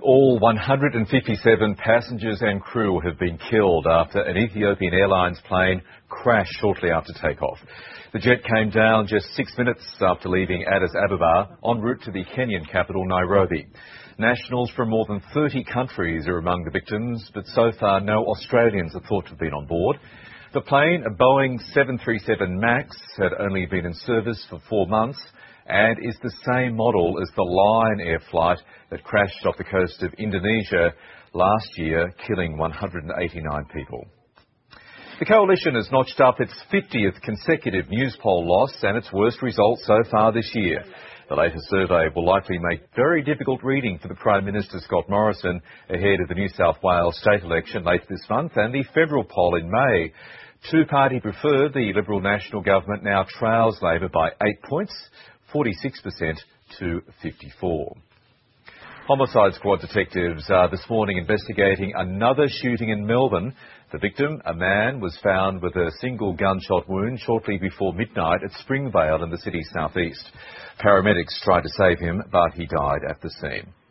All 157 passengers and crew have been killed after an Ethiopian Airlines plane crashed shortly after takeoff. The jet came down just 6 minutes after leaving Addis Ababa en route to the Kenyan capital, Nairobi. Nationals from more than 30 countries are among the victims, but so far no Australians are thought to have been on board. The plane, a Boeing 737 MAX, had only been in service for 4 months and is the same model as the Lion Air flight that crashed off the coast of Indonesia last year, killing 189 people. The Coalition has notched up its 50th consecutive Newspoll loss and its worst result so far this year. The latest survey will likely make very difficult reading for the Prime Minister Scott Morrison ahead of the New South Wales state election later this month and the federal poll in May. Two-party preferred, the Liberal National Government now trails Labor by 8 points, 46% to 54%. Homicide Squad detectives are this morning investigating another shooting in Melbourne. The victim, a man, was found with a single gunshot wound shortly before midnight at Springvale in the city's southeast. Paramedics tried to save him, but he died at the scene.